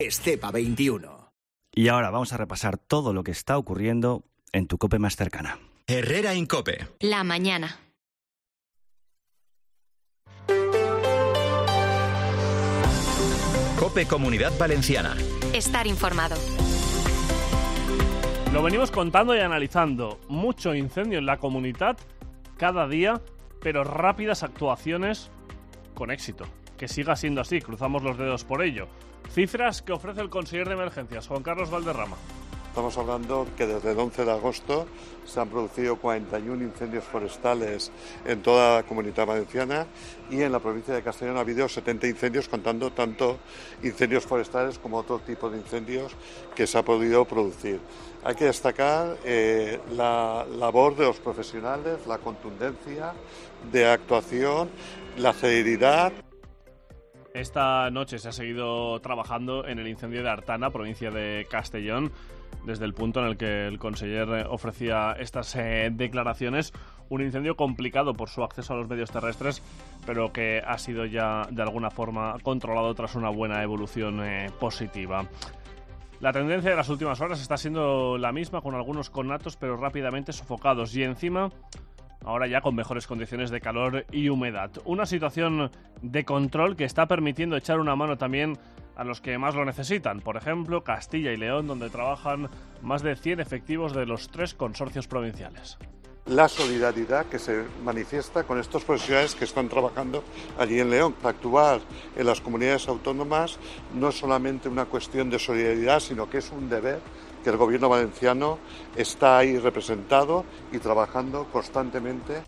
Estepa 21. Y ahora vamos a repasar todo lo que está ocurriendo en tu COPE más cercana. Herrera Incope. La mañana. COPE Comunidad Valenciana. Estar informado. Lo venimos contando y analizando. Mucho incendio en la comunidad cada día, pero rápidas actuaciones con éxito. Que siga siendo así, cruzamos los dedos por ello. Cifras que ofrece el conseller de Emergencias, Juan Carlos Valderrama. Estamos hablando que desde el 11 de agosto se han producido 41 incendios forestales en toda la Comunidad Valenciana y en la provincia de Castellón ha habido 70 incendios, contando tanto incendios forestales como otro tipo de incendios que se ha podido producir. Hay que destacar la labor de los profesionales, la contundencia de actuación, la celeridad. Esta noche se ha seguido trabajando en el incendio de Artana, provincia de Castellón, desde el punto en el que el conseller ofrecía estas declaraciones. Un incendio complicado por su acceso a los medios terrestres, pero que ha sido ya de alguna forma controlado tras una buena evolución positiva. La tendencia de las últimas horas está siendo la misma, con algunos conatos pero rápidamente sofocados, y encima ahora ya con mejores condiciones de calor y humedad. Una situación de control que está permitiendo echar una mano también a los que más lo necesitan. Por ejemplo, Castilla y León, donde trabajan más de 100 efectivos de los 3 consorcios provinciales. La solidaridad que se manifiesta con estos profesionales que están trabajando allí en León. Actuar en las comunidades autónomas no es solamente una cuestión de solidaridad, sino que es un deber que el gobierno valenciano está ahí representado y trabajando constantemente.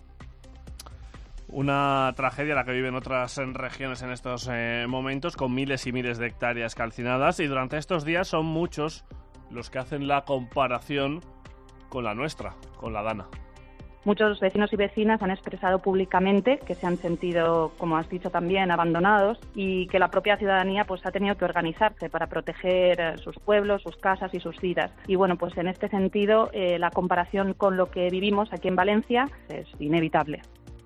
Una tragedia la que viven otras regiones en estos momentos, con miles y miles de hectáreas calcinadas, y durante estos días son muchos los que hacen la comparación con la nuestra, con la Dana. Muchos vecinos y vecinas han expresado públicamente que se han sentido, como has dicho también, abandonados, y que la propia ciudadanía pues ha tenido que organizarse para proteger sus pueblos, sus casas y sus vidas. Y bueno, pues en este sentido la comparación con lo que vivimos aquí en Valencia es inevitable.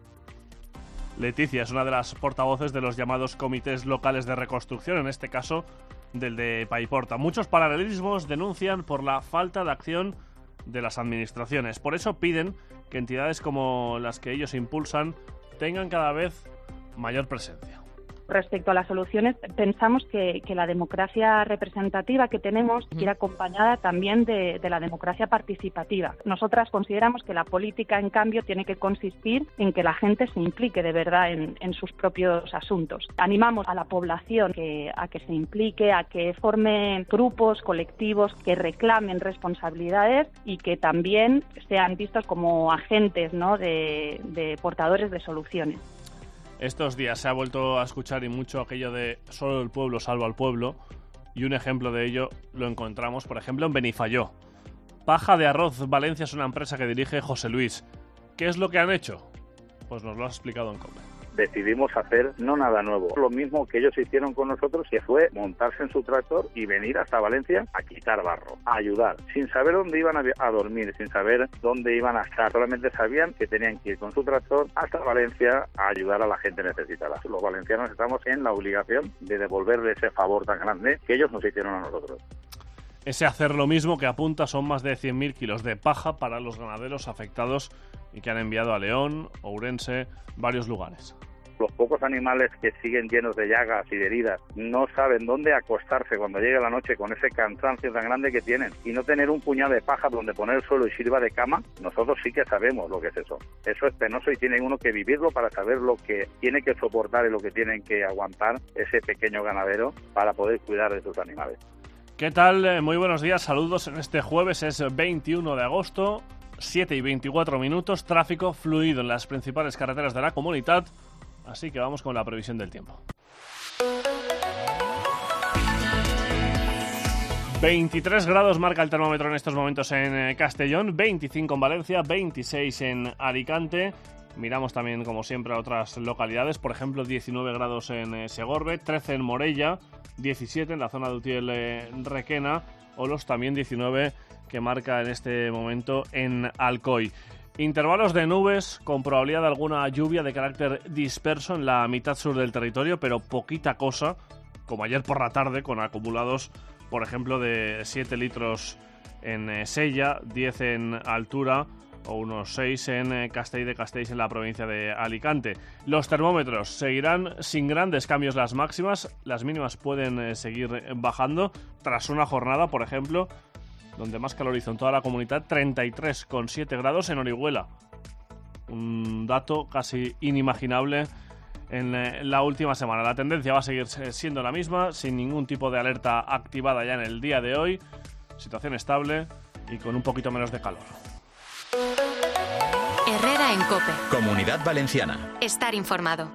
Leticia es una de las portavoces de los llamados comités locales de reconstrucción, en este caso del de Paiporta. Muchos paralelismos denuncian por la falta de acción de las administraciones. Por eso piden que entidades como las que ellos impulsan tengan cada vez mayor presencia. Respecto a las soluciones, pensamos que la democracia representativa que tenemos quiere acompañada también de la democracia participativa. Nosotras consideramos que la política, en cambio, tiene que consistir en que la gente se implique de verdad en sus propios asuntos. Animamos a la población a que se implique, a que forme grupos, colectivos que reclamen responsabilidades y que también sean vistos como agentes, ¿no?, de portadores de soluciones. Estos días se ha vuelto a escuchar y mucho aquello de solo el pueblo salva al pueblo, y un ejemplo de ello lo encontramos, por ejemplo, en Benifayó. Paja de Arroz Valencia es una empresa que dirige José Luis. ¿Qué es lo que han hecho? Pues nos lo ha explicado en COPE. Decidimos hacer no nada nuevo, lo mismo que ellos hicieron con nosotros, que fue montarse en su tractor y venir hasta Valencia a quitar barro, a ayudar, sin saber dónde iban a dormir, sin saber dónde iban a estar. Solamente sabían que tenían que ir con su tractor hasta Valencia a ayudar a la gente necesitada. Los valencianos estamos en la obligación de devolverle ese favor tan grande que ellos nos hicieron a nosotros. Ese hacer lo mismo que apunta son más de 100.000 kilos de paja para los ganaderos afectados y que han enviado a León, Ourense, varios lugares. Los pocos animales que siguen llenos de llagas y de heridas no saben dónde acostarse cuando llegue la noche con ese cansancio tan grande que tienen, y no tener un puñado de paja donde poner el suelo y sirva de cama. Nosotros sí que sabemos lo que es eso. Eso es penoso y tiene uno que vivirlo para saber lo que tiene que soportar y lo que tienen que aguantar ese pequeño ganadero para poder cuidar de sus animales. ¿Qué tal? Muy buenos días, saludos en este jueves, es 21 de agosto, 7:24, tráfico fluido en las principales carreteras de la comunidad. Así que vamos con la previsión del tiempo. 23 grados marca el termómetro en estos momentos en Castellón, 25 en Valencia, 26 en Alicante. Miramos también, como siempre, a otras localidades. Por ejemplo, 19 grados en Segorbe, 13 en Morella, 17 en la zona de Utiel-Requena, o los también 19 que marca en este momento en Alcoy. Intervalos de nubes con probabilidad de alguna lluvia de carácter disperso en la mitad sur del territorio, pero poquita cosa como ayer por la tarde, con acumulados, por ejemplo, de 7 litros en Sella, 10 en Altura o unos 6 en Castell de Castells, en la provincia de Alicante. Los termómetros seguirán sin grandes cambios las máximas, las mínimas pueden seguir bajando tras una jornada, por ejemplo, donde más calor hizo en toda la comunidad, 33,7 grados en Orihuela. Un dato casi inimaginable en la última semana. La tendencia va a seguir siendo la misma, sin ningún tipo de alerta activada ya en el día de hoy. Situación estable y con un poquito menos de calor. Herrera en COPE. Comunidad Valenciana. Estar informado.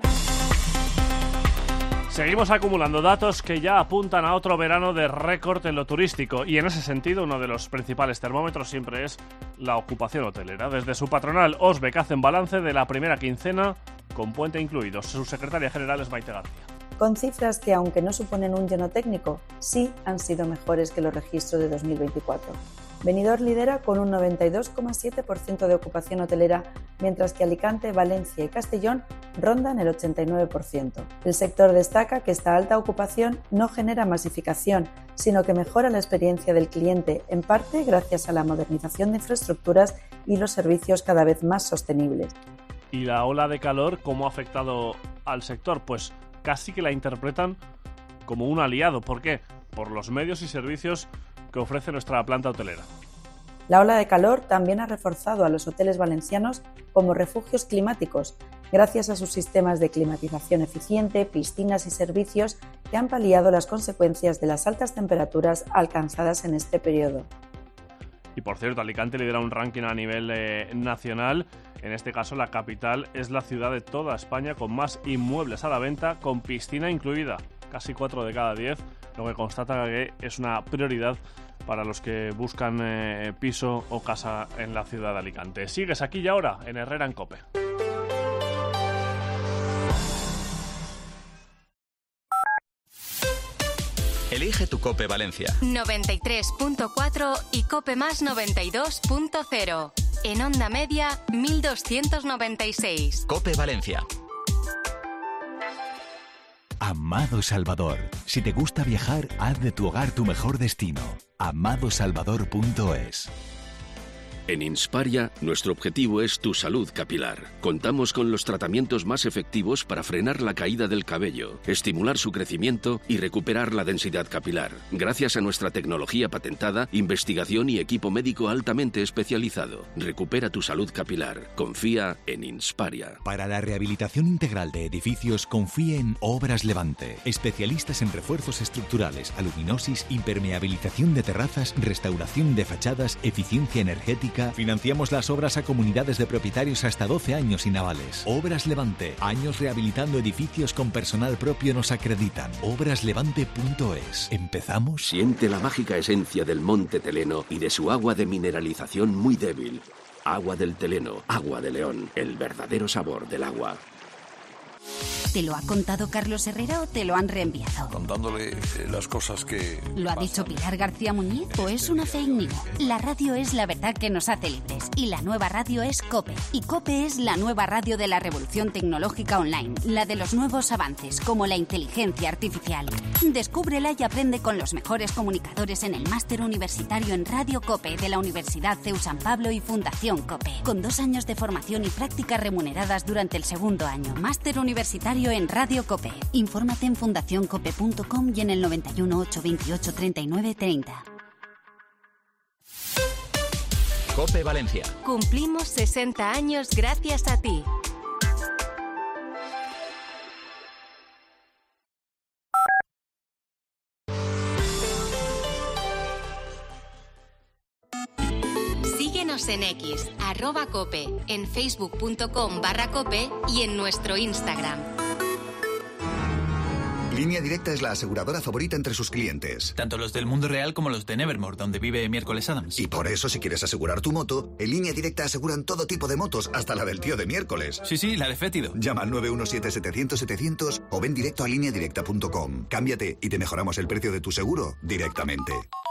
Seguimos acumulando datos que ya apuntan a otro verano de récord en lo turístico, y en ese sentido uno de los principales termómetros siempre es la ocupación hotelera. Desde su patronal Osbec hacen balance de la primera quincena con puente incluido. Su secretaria general es Maite García. Con cifras que, aunque no suponen un lleno técnico, sí han sido mejores que los registros de 2024. Benidorm lidera con un 92,7% de ocupación hotelera, mientras que Alicante, Valencia y Castellón rondan el 89%. El sector destaca que esta alta ocupación no genera masificación, sino que mejora la experiencia del cliente, en parte gracias a la modernización de infraestructuras y los servicios cada vez más sostenibles. ¿Y la ola de calor cómo ha afectado al sector? Pues casi que la interpretan como un aliado. ¿Por qué? Por los medios y servicios que ofrece nuestra planta hotelera. La ola de calor también ha reforzado a los hoteles valencianos como refugios climáticos, gracias a sus sistemas de climatización eficiente, piscinas y servicios que han paliado las consecuencias de las altas temperaturas alcanzadas en este periodo. Y por cierto, Alicante lidera un ranking a nivel nacional. En este caso, la capital es la ciudad de toda España con más inmuebles a la venta, con piscina incluida. Casi 4 de cada 10, lo que constata que es una prioridad para los que buscan piso o casa en la ciudad de Alicante. Sigues aquí y ahora en Herrera en COPE. Elige tu COPE Valencia. 93.4 y COPE más 92.0. En onda media, 1296. COPE Valencia. Amado Salvador. Si te gusta viajar, haz de tu hogar tu mejor destino. amadosalvador.es. En Insparia, nuestro objetivo es tu salud capilar. Contamos con los tratamientos más efectivos para frenar la caída del cabello, estimular su crecimiento y recuperar la densidad capilar, gracias a nuestra tecnología patentada, investigación y equipo médico altamente especializado. Recupera tu salud capilar. Confía en Insparia. Para la rehabilitación integral de edificios, confíe en Obras Levante. Especialistas en refuerzos estructurales, aluminosis, impermeabilización de terrazas, restauración de fachadas, eficiencia energética. Financiamos las obras a comunidades de propietarios hasta 12 años y navales. Obras Levante. Años rehabilitando edificios con personal propio nos acreditan. Obraslevante.es. ¿Empezamos? Siente la mágica esencia del Monte Teleno y de su agua de mineralización muy débil. Agua del Teleno, agua de León, el verdadero sabor del agua. ¿Te lo ha contado Carlos Herrera o te lo han reenviado? Contándole las cosas que... ¿Lo ha dicho Pilar García Muñiz o es una fake news? La radio es la verdad que nos hace libres y la nueva radio es COPE. Y COPE es la nueva radio de la revolución tecnológica online, la de los nuevos avances como la inteligencia artificial. Descúbrela y aprende con los mejores comunicadores en el máster universitario en Radio COPE de la Universidad CEU San Pablo y Fundación COPE. Con 2 años de formación y prácticas remuneradas durante el segundo año. Máster universitario en Radio COPE. Infórmate en fundacioncope.com y en el 91 828 39 30. COPE Valencia. Cumplimos 60 años gracias a ti. Síguenos en X, @cope, en facebook.com/cope y en nuestro Instagram. Línea Directa es la aseguradora favorita entre sus clientes. Tanto los del mundo real como los de Nevermore, donde vive Miércoles Adams. Y por eso, si quieres asegurar tu moto, en Línea Directa aseguran todo tipo de motos, hasta la del tío de Miércoles. Sí, la de Fétido. Llama al 917-700-700 o ven directo a lineadirecta.com. Cámbiate y te mejoramos el precio de tu seguro directamente.